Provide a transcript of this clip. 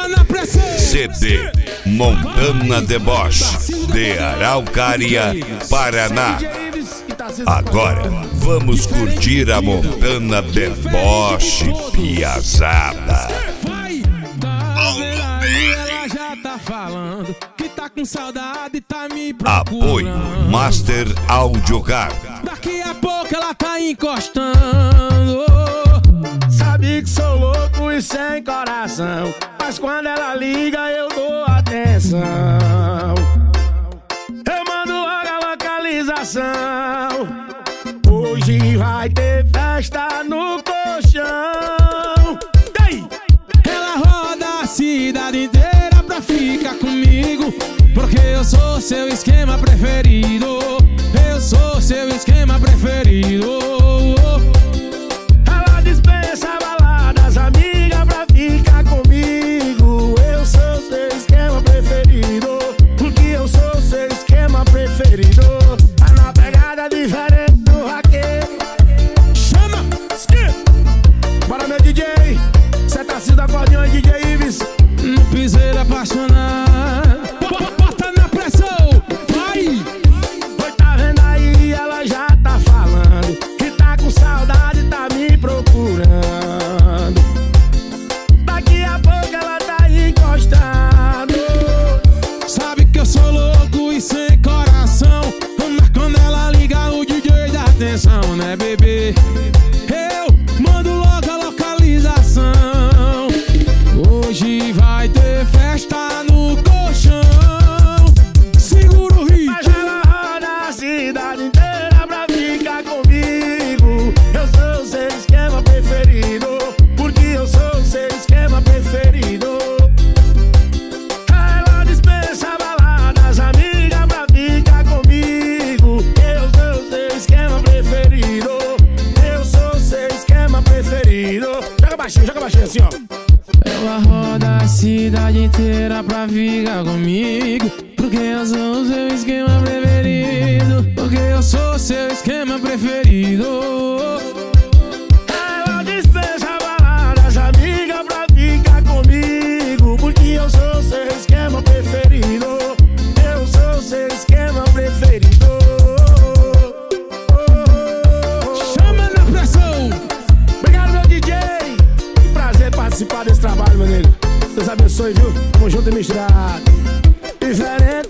CD Montana Deboche de Araucária, Paraná. Agora vamos curtir a Montana Deboche piazada. Ela já tá falando que tá com saudade e tá me procurando. Apoio Master Audiocar. Daqui a pouco ela tá encostando. Sabe que sou louco e sem coração, mas quando ela liga eu dou atenção. Eu mando logo a localização. Hoje vai ter festa no colchão. Ei! Ela roda a cidade inteira pra ficar comigo, porque eu sou seu esquema preferido. Eu sou seu esquema preferido. Ela dispensa baladas, amiga, pra ficar comigo. Eu sou seu esquema preferido, porque eu sou seu esquema preferido. Tá na pegada diferente do raqueiro. Chama! Bora, meu DJ, cê tá se da cordinha, DJ Ives. No piseiro apaixonado. Bota na pressão, vai! Oi, tá vendo aí? Ela já tá falando que tá com saudade e tá me procurando. Daqui a pouco ela tá encostando. Sabe que eu sou louco e sem coração, mas quando ela liga o DJ dá atenção, né, bebê? Eu mando logo a localização. Hoje vai ter festa no colchão. Segura o ritmo. Mas ela roda a cidade inteira pra ficar comigo. Eu sou o seu esquema preferido, porque eu sou o seu esquema preferido. Ela dispensa baladas, amiga, pra ficar comigo. Eu sou o seu esquema preferido. Eu sou o seu esquema preferido. Joga baixinho assim, ó. Ela roda a cidade inteira pra ficar comigo, porque eu sou o seu esquema preferido. Porque eu sou o seu esquema preferido. Ela dispensa baladas, amiga, pra ficar comigo, porque eu sou o seu esquema preferido. Eu sou o seu esquema preferido. Chama na pressão. Obrigado, meu DJ. Que prazer participar desse trabalho, meu nego. Deus abençoe, viu? Tamo junto e misturado. Diferente.